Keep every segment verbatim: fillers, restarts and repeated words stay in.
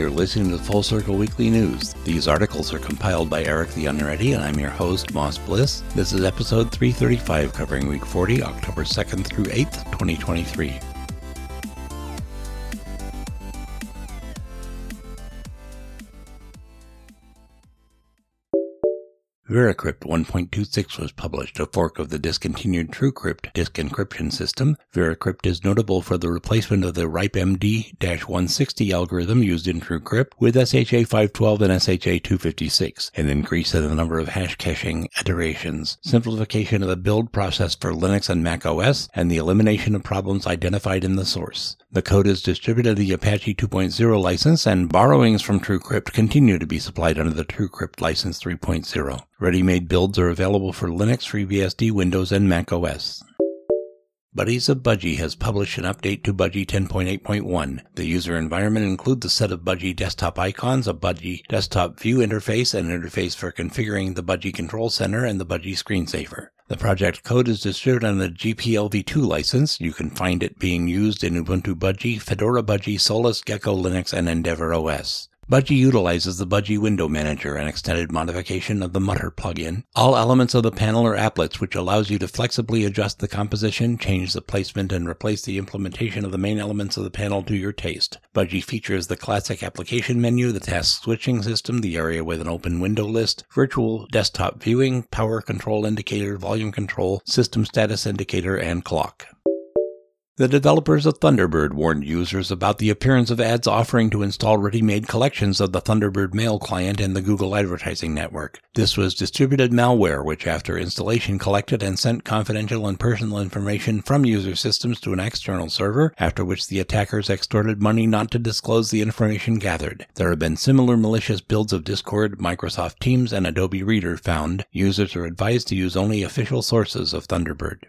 You're listening to the Full Circle Weekly News. These articles are compiled by Eric the Unready, and I'm your host, Moss Bliss. This is episode three thirty-five, covering week forty, October second through eighth, twenty twenty-three. VeraCrypt one point two six was published, a fork of the discontinued TrueCrypt disk encryption system. VeraCrypt is notable for the replacement of the RIPE-M D one sixty algorithm used in TrueCrypt with S H A five twelve and S H A two fifty-six, an increase in the number of hash caching iterations, simplification of the build process for Linux and Mac O S, and the elimination of problems identified in the source. The code is distributed under the Apache two point oh license, and borrowings from TrueCrypt continue to be supplied under the TrueCrypt license three point oh. Ready-made builds are available for Linux, FreeBSD, Windows, and Mac O S. Buddies of Budgie has published an update to Budgie ten point eight point one. The user environment includes a set of Budgie desktop icons, a Budgie desktop view interface, and an interface for configuring the Budgie Control Center and the Budgie screensaver. The project code is distributed on the G P L v two license. You can find it being used in Ubuntu Budgie, Fedora Budgie, Solus, Gecko Linux, and Endeavour O S. Budgie utilizes the Budgie Window Manager, an extended modification of the Mutter plugin. All elements of the panel are applets, which allows you to flexibly adjust the composition, change the placement, and replace the implementation of the main elements of the panel to your taste. Budgie features the classic application menu, the task switching system, the area with an open window list, virtual desktop viewing, power control indicator, volume control, system status indicator, and clock. The developers of Thunderbird warned users about the appearance of ads offering to install ready-made collections of the Thunderbird mail client in the Google Advertising Network. This was distributed malware, which after installation collected and sent confidential and personal information from user systems to an external server, after which the attackers extorted money not to disclose the information gathered. There have been similar malicious builds of Discord, Microsoft Teams, and Adobe Reader found. Users are advised to use only official sources of Thunderbird.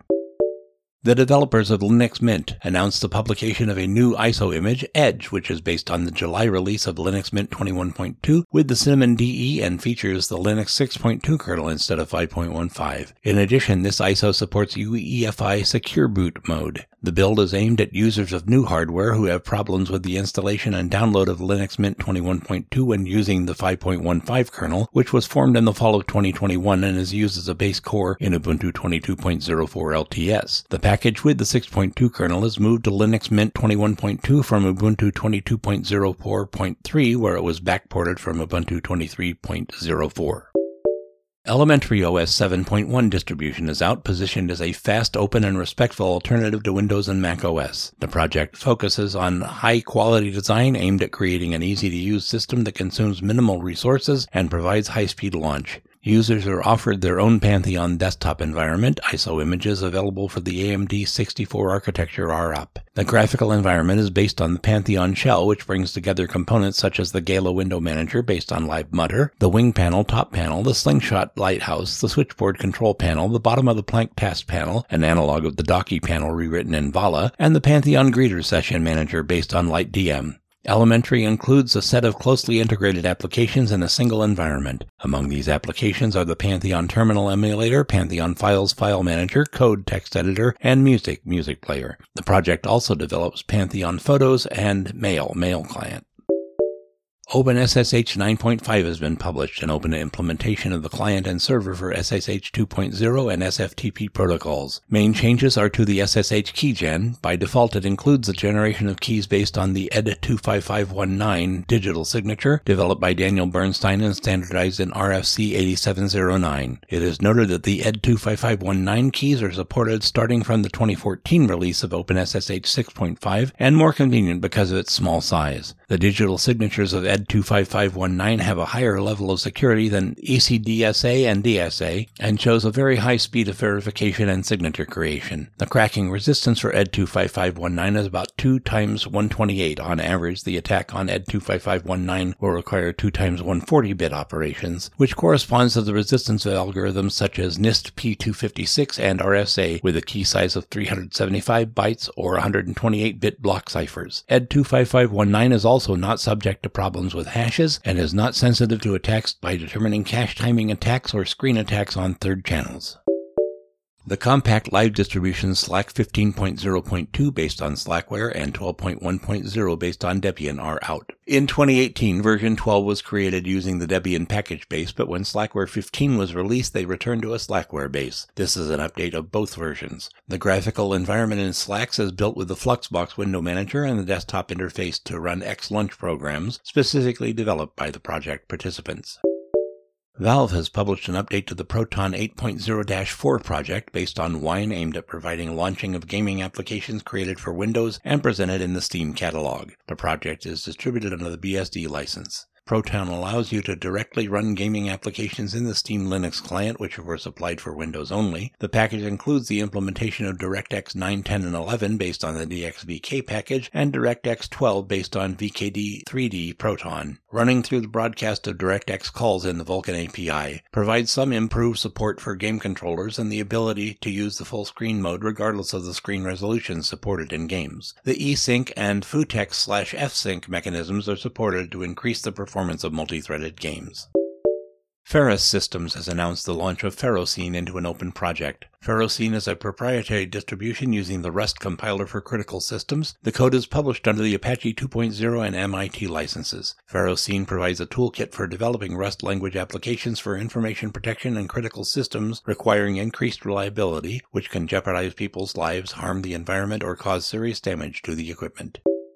The developers of Linux Mint announced the publication of a new I S O image, Edge, which is based on the July release of Linux Mint twenty-one point two with the Cinnamon D E and features the Linux six point two kernel instead of five point one five. In addition, this I S O supports U E F I Secure Boot mode. The build is aimed at users of new hardware who have problems with the installation and download of Linux Mint twenty-one point two when using the five point one five kernel, which was formed in the fall of twenty twenty-one and is used as a base core in Ubuntu twenty-two point oh four L T S. The package with the six point two kernel is moved to Linux Mint twenty-one point two from Ubuntu twenty-two point oh four point three, where it was backported from Ubuntu twenty-three point oh four. Elementary O S seven point one distribution is out, positioned as a fast, open, and respectful alternative to Windows and Mac O S. The project focuses on high-quality design aimed at creating an easy-to-use system that consumes minimal resources and provides high-speed launch. Users are offered their own Pantheon desktop environment. I S O images available for the A M D sixty-four architecture are up. The graphical environment is based on the Pantheon shell, which brings together components such as the Gala Window Manager based on LiveMutter, the Wing Panel top panel, the Slingshot Lighthouse, the Switchboard control panel, the bottom of the Planck task panel, an analog of the Docky panel rewritten in Vala, and the Pantheon Greeter Session Manager based on LightDM. Elementary includes a set of closely integrated applications in a single environment. Among these applications are the Pantheon Terminal Emulator, Pantheon Files File Manager, Code Text Editor, and Music Music Player. The project also develops Pantheon Photos and Mail Mail Client. OpenSSH nine point five has been published, an open implementation of the client and server for S S H two point oh and S F T P protocols. Main changes are to the S S H keygen. By default, it includes the generation of keys based on the E D two five five one nine digital signature, developed by Daniel Bernstein and standardized in R F C eighty-seven oh nine. It is noted that the E D two five five one nine keys are supported starting from the twenty fourteen release of OpenSSH six point five and more convenient because of its small size. The digital signatures of E D two five five one nine have a higher level of security than E C D S A and D S A and shows a very high speed of verification and signature creation. The cracking resistance for E D two five five one nine is about two times one twenty-eight. On average, the attack on E D two five five one nine will require two times one forty bit operations, which corresponds to the resistance of algorithms such as NIST P two fifty-six and R S A with a key size of three hundred seventy-five bytes or one hundred twenty-eight bit block ciphers. E D two five five one nine is also not subject to problems with hashes and is not sensitive to attacks by determining cache timing attacks or screen attacks on third channels. The compact live distributions Slack fifteen point zero point two based on Slackware and twelve point one point zero based on Debian are out. In twenty eighteen, version twelve was created using the Debian package base, but when Slackware fifteen was released, they returned to a Slackware base. This is an update of both versions. The graphical environment in Slacks is built with the Fluxbox window manager and the desktop interface to run X-Lunch programs, specifically developed by the project participants. Valve has published an update to the Proton eight point oh dash four project based on Wine aimed at providing launching of gaming applications created for Windows and presented in the Steam catalog. The project is distributed under the B S D license. Proton allows you to directly run gaming applications in the Steam Linux client, which were supplied for Windows only. The package includes the implementation of DirectX nine, ten, and eleven based on the D X V K package, and DirectX twelve based on V K D three D Proton. Running through the broadcast of DirectX calls in the Vulkan A P I provides some improved support for game controllers and the ability to use the full screen mode regardless of the screen resolution supported in games. The eSync and Futex slash F-Sync mechanisms are supported to increase the performance performance of multi-threaded games. Ferris Systems has announced the launch of Ferrocene into an open project. Ferrocene is a proprietary distribution using the Rust compiler for critical systems. The code is published under the Apache two point oh and M I T licenses. Ferrocene provides a toolkit for developing Rust language applications for information protection and critical systems requiring increased reliability, which can jeopardize people's lives, harm the environment, or cause serious damage to the equipment.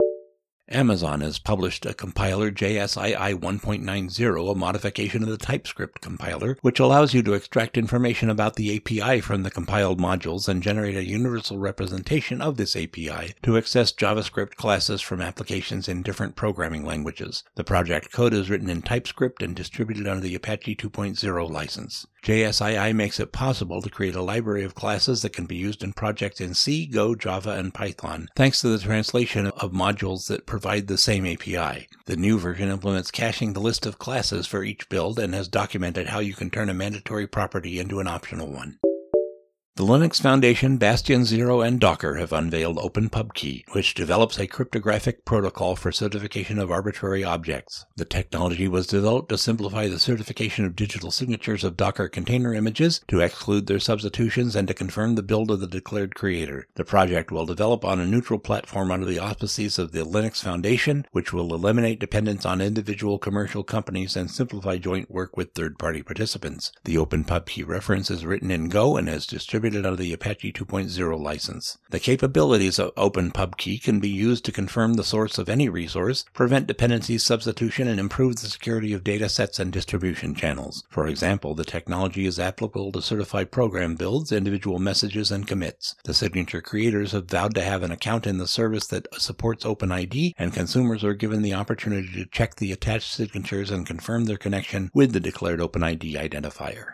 Amazon has published a compiler J S I I one point nine zero, a modification of the TypeScript compiler, which allows you to extract information about the A P I from the compiled modules and generate a universal representation of this A P I to access JavaScript classes from applications in different programming languages. The project code is written in TypeScript and distributed under the Apache two point oh license. J S I I makes it possible to create a library of classes that can be used in projects in C, Go, Java, and Python, thanks to the translation of modules that provide the same A P I. The new version implements caching the list of classes for each build and has documented how you can turn a mandatory property into an optional one. The Linux Foundation, Bastion Zero, and Docker have unveiled OpenPubKey, which develops a cryptographic protocol for certification of arbitrary objects. The technology was developed to simplify the certification of digital signatures of Docker container images, to exclude their substitutions, and to confirm the build of the declared creator. The project will develop on a neutral platform under the auspices of the Linux Foundation, which will eliminate dependence on individual commercial companies and simplify joint work with third-party participants. The OpenPubKey reference is written in Go and is distributed under the Apache two point oh license. The capabilities of OpenPubKey can be used to confirm the source of any resource, prevent dependency substitution, and improve the security of data sets and distribution channels. For example, the technology is applicable to certify program builds, individual messages, and commits. The signature creators have vowed to have an account in the service that supports OpenID, and consumers are given the opportunity to check the attached signatures and confirm their connection with the declared OpenID identifier.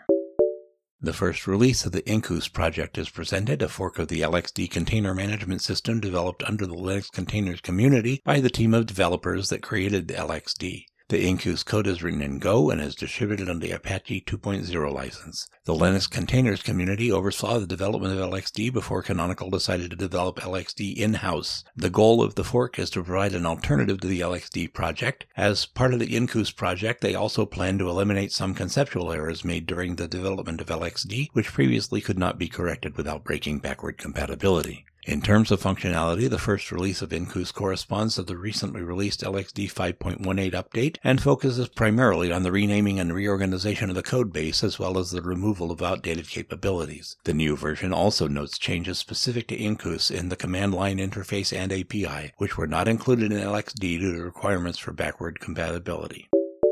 The first release of the Incus project is presented, a fork of the L X D container management system developed under the Linux containers community by the team of developers that created the L X D. The Incus code is written in Go and is distributed under the Apache two point oh license. The Linux containers community oversaw the development of L X D before Canonical decided to develop L X D in-house. The goal of the fork is to provide an alternative to the L X D project. As part of the Incus project, they also plan to eliminate some conceptual errors made during the development of L X D, which previously could not be corrected without breaking backward compatibility. In terms of functionality, the first release of Incus corresponds to the recently released L X D five point eighteen update and focuses primarily on the renaming and reorganization of the codebase as well as the removal of outdated capabilities. The new version also notes changes specific to Incus in the command line interface and A P I, which were not included in L X D due to requirements for backward compatibility.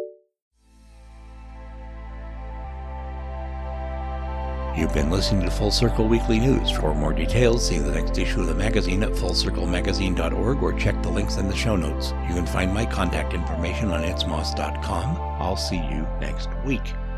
You've been listening to Full Circle Weekly News. For more details, see the next issue of the magazine at full circle magazine dot org or check the links in the show notes. You can find my contact information on itsmoss dot com. I'll see you next week.